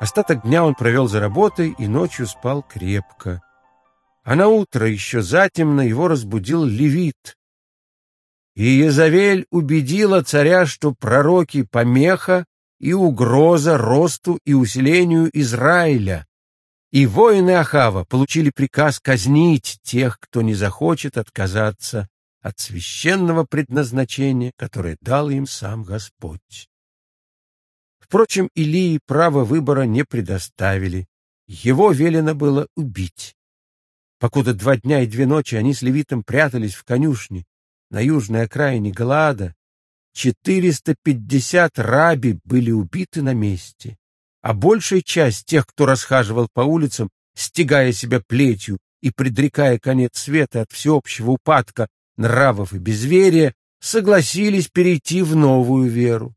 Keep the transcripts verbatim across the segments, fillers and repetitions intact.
Остаток дня он провел за работой и ночью спал крепко. А на утро еще затемно его разбудил левит. И Иезавель убедила царя, что пророки — помеха и угроза росту и усилению Израиля. И воины Ахава получили приказ казнить тех, кто не захочет отказаться от священного предназначения, которое дал им сам Господь. Впрочем, Илии право выбора не предоставили. Его велено было убить. Покуда два дня и две ночи они с левитом прятались в конюшне на южной окраине Галаада, четыреста пятьдесят раби были убиты на месте, а большая часть тех, кто расхаживал по улицам, стягая себя плетью и предрекая конец света от всеобщего упадка нравов и безверия, согласились перейти в новую веру.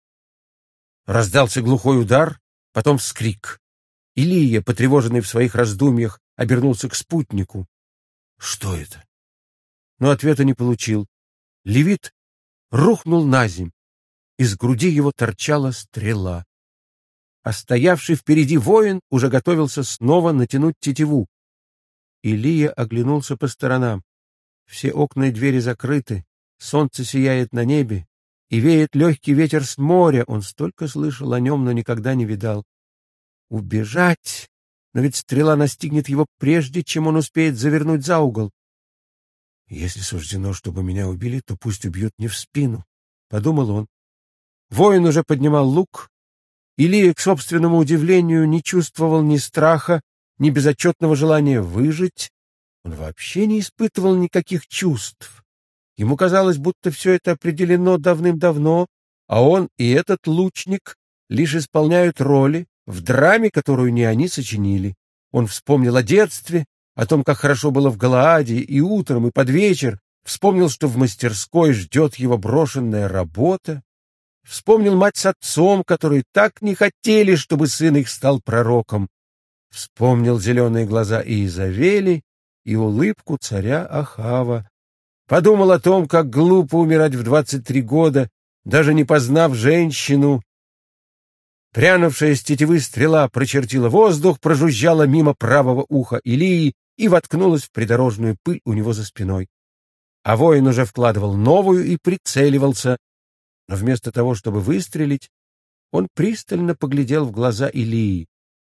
Раздался глухой удар, потом вскрик. Илия, потревоженный в своих раздумьях, обернулся к спутнику. Что это? Но ответа не получил. Левит рухнул наземь. Из груди его торчала стрела. А стоявший впереди воин уже готовился снова натянуть тетиву. Илия оглянулся по сторонам. Все окна и двери закрыты, солнце сияет на небе, и веет легкий ветер с моря. Он столько слышал о нем, но никогда не видал. Убежать? Но ведь стрела настигнет его прежде, чем он успеет завернуть за угол. Если суждено, чтобы меня убили, то пусть убьют не в спину, — подумал он. Воин уже поднимал лук. Илия, к собственному удивлению, не чувствовал ни страха, ни безотчетного желания выжить. Он вообще не испытывал никаких чувств. Ему казалось, будто все это определено давным-давно, а он и этот лучник лишь исполняют роли в драме, которую не они сочинили. Он вспомнил о детстве, о том, как хорошо было в Галааде и утром, и под вечер, вспомнил, что в мастерской ждет его брошенная работа, вспомнил мать с отцом, которые так не хотели, чтобы сын их стал пророком, вспомнил зеленые глаза Иезавели и улыбку царя Ахава, подумал о том, как глупо умирать в двадцать три года, даже не познав женщину. Прянувшая с тетивы стрела прочертила воздух, прожужжала мимо правого уха Илии и воткнулась в придорожную пыль у него за спиной. А воин уже вкладывал новую и прицеливался, но вместо того, чтобы выстрелить, он пристально поглядел в глаза Илии.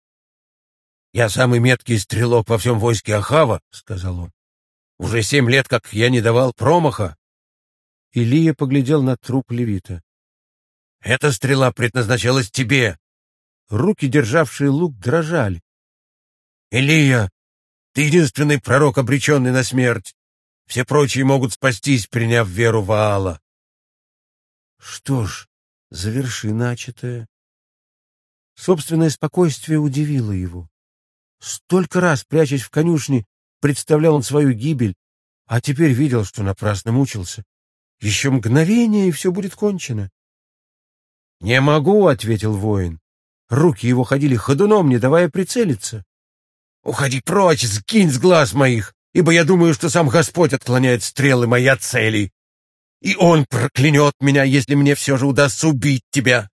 — Я самый меткий стрелок во всем войске Ахава, — сказал он. — Уже семь лет, как я не давал промаха. Илия поглядел на труп левита. — Эта стрела предназначалась тебе. Руки, державшие лук, дрожали. — Илия, ты единственный пророк, обреченный на смерть. Все прочие могут спастись, приняв веру Ваала. — Что ж, заверши начатое. Собственное спокойствие удивило его. Столько раз, прячась в конюшне, представлял он свою гибель, а теперь видел, что напрасно мучился. Еще мгновение, и все будет кончено. — Не могу, — ответил воин. Руки его ходили ходуном, не давая прицелиться. — Уходи прочь, сгинь с глаз моих, ибо я думаю, что сам Господь отклоняет стрелы мои от цели, и Он проклянет меня, если мне все же удастся убить тебя.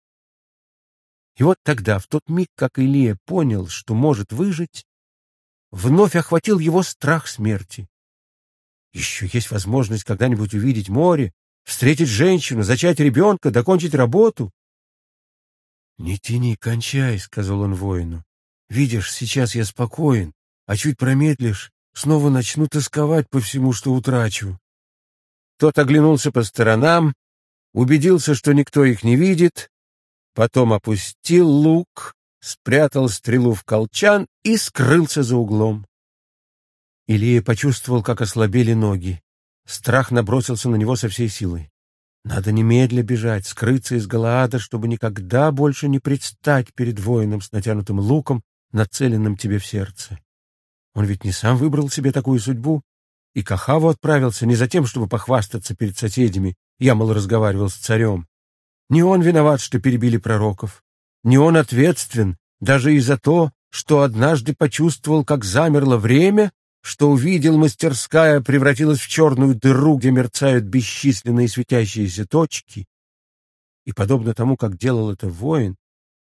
И вот тогда, в тот миг, как Илия понял, что может выжить, вновь охватил его страх смерти. Еще есть возможность когда-нибудь увидеть море, встретить женщину, зачать ребенка, докончить работу. — Не тяни, кончай, — сказал он воину. — Видишь, сейчас я спокоен, а чуть промедлишь, снова начну тосковать по всему, что утрачу. Тот оглянулся по сторонам, убедился, что никто их не видит, потом опустил лук, спрятал стрелу в колчан и скрылся за углом. Илия почувствовал, как ослабели ноги. Страх набросился на него со всей силой. Надо немедля бежать, скрыться из Галаада, чтобы никогда больше не предстать перед воином с натянутым луком, нацеленным тебе в сердце. Он ведь не сам выбрал себе такую судьбу, и к Ахаву отправился не за тем, чтобы похвастаться перед соседями. Я, мол, разговаривал с царем. Не он виноват, что перебили пророков. Не он ответственен даже и за то, что однажды почувствовал, как замерло время, что увидел, мастерская превратилась в черную дыру, где мерцают бесчисленные светящиеся точки. И, подобно тому, как делал это воин,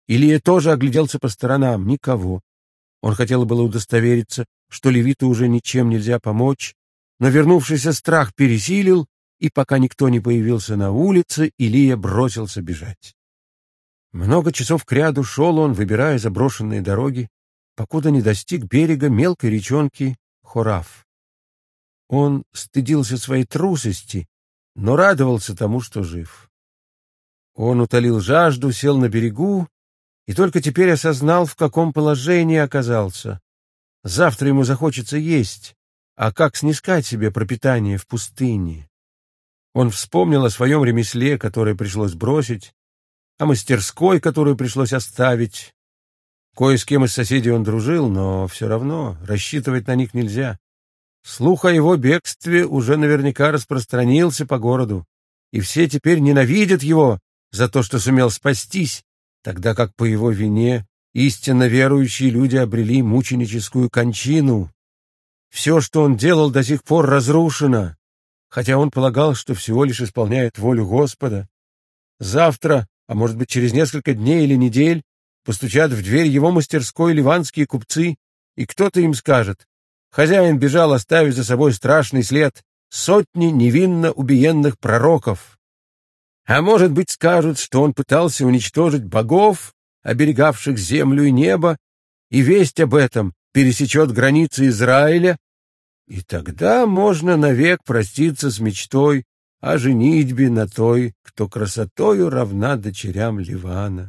Илия тоже огляделся по сторонам. Никого. Он хотел было удостовериться, что левиту уже ничем нельзя помочь, но вернувшийся страх пересилил, и пока никто не появился на улице, Илия бросился бежать. Много часов кряду шел он, выбирая заброшенные дороги, покуда не достиг берега мелкой речонки Хорав. Он стыдился своей трусости, но радовался тому, что жив. Он утолил жажду, сел на берегу и только теперь осознал, в каком положении оказался. Завтра ему захочется есть, а как снискать себе пропитание в пустыне? Он вспомнил о своем ремесле, которое пришлось бросить, о мастерской, которую пришлось оставить. Кое с кем из соседей он дружил, но все равно рассчитывать на них нельзя. Слух о его бегстве уже наверняка распространился по городу, и все теперь ненавидят его за то, что сумел спастись, тогда как по его вине истинно верующие люди обрели мученическую кончину. Все, что он делал, до сих пор разрушено, хотя он полагал, что всего лишь исполняет волю Господа. Завтра, а может быть через несколько дней или недель, постучат в дверь его мастерской ливанские купцы, и кто-то им скажет: хозяин бежал, оставив за собой страшный след сотни невинно убиенных пророков. А может быть, скажут, что он пытался уничтожить богов, оберегавших землю и небо, и весть об этом пересечет границы Израиля, и тогда можно навек проститься с мечтой о женитьбе на той, кто красотою равна дочерям Ливана.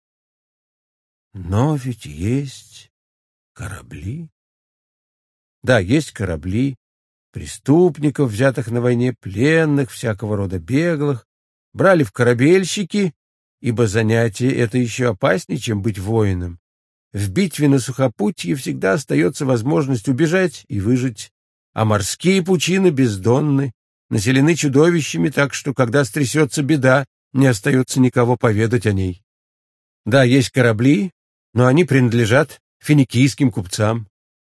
Но ведь есть корабли. Да, есть корабли, преступников, взятых на войне, пленных, всякого рода беглых, брали в корабельщики, ибо занятие это еще опаснее, чем быть воином. В битве на сухопутье всегда остается возможность убежать и выжить, а морские пучины бездонны, населены чудовищами, так что, когда стрясется беда, не остается никого поведать о ней. Да, есть корабли, но они принадлежат финикийским купцам.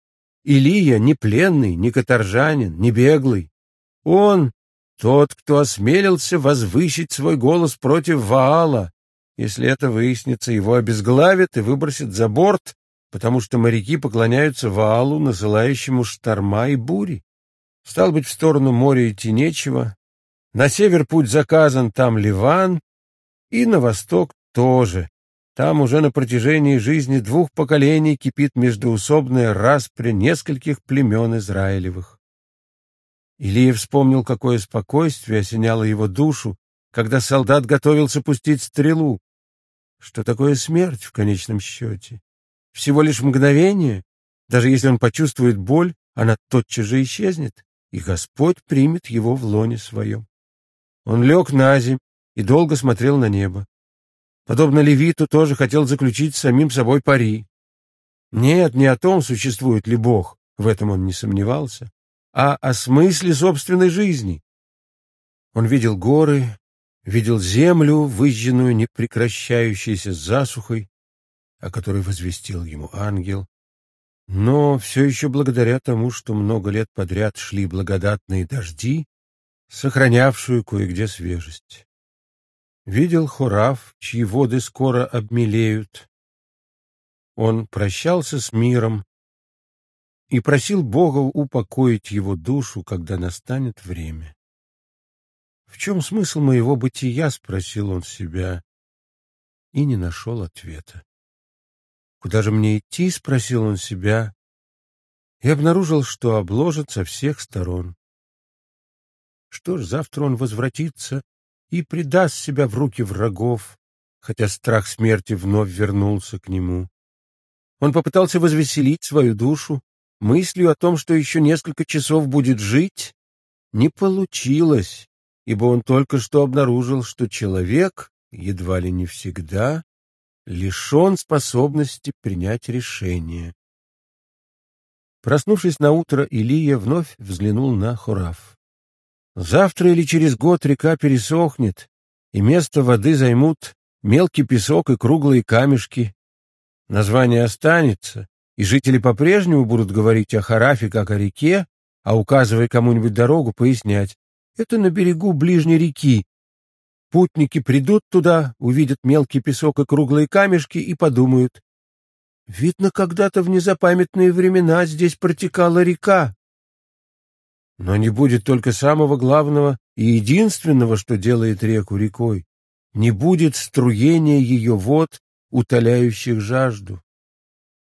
Илия не пленный, не каторжанин, не беглый. Он тот, кто осмелился возвысить свой голос против Ваала. Если это выяснится, его обезглавят и выбросят за борт, потому что моряки поклоняются Ваалу, насылающему шторма и бури. Стало быть, в сторону моря идти нечего. На север путь заказан, там Ливан, и на восток тоже. Там уже на протяжении жизни двух поколений кипит междоусобная распря нескольких племен Израилевых. Илия вспомнил, какое спокойствие осеняло его душу, когда солдат готовился пустить стрелу. Что такое смерть в конечном счете? Всего лишь мгновение. Даже если он почувствует боль, она тотчас же исчезнет, и Господь примет его в лоне своем. Он лег на земь и долго смотрел на небо. Подобно левиту, тоже хотел заключить с самим собой пари. Нет, не о том, существует ли Бог, в этом он не сомневался, а о смысле собственной жизни. Он видел горы, видел землю, выжженную непрекращающейся засухой, о которой возвестил ему ангел, но все еще благодаря тому, что много лет подряд шли благодатные дожди, сохранявшую кое-где свежесть. Видел Хорав, чьи воды скоро обмелеют. Он прощался с миром и просил Бога упокоить его душу, когда настанет время. «В чем смысл моего бытия?» — спросил он себя, и не нашел ответа. «Куда же мне идти?» — спросил он себя, и обнаружил, что обложен со всех сторон. Что ж, завтра он возвратится и предаст себя в руки врагов, хотя страх смерти вновь вернулся к нему. Он попытался возвеселить свою душу мыслью о том, что еще несколько часов будет жить. Не получилось, ибо он только что обнаружил, что человек, едва ли не всегда, лишен способности принять решение. Проснувшись наутро, Илия вновь взглянул на Хорав. Завтра или через год река пересохнет, и место воды займут мелкий песок и круглые камешки. Название останется, и жители по-прежнему будут говорить о Харафе как о реке, а, указывая кому-нибудь дорогу, пояснять: это на берегу ближней реки. Путники придут туда, увидят мелкий песок и круглые камешки и подумают: видно, когда-то в незапамятные времена здесь протекала река. Но не будет только самого главного и единственного, что делает реку рекой. Не будет струения ее вод, утоляющих жажду.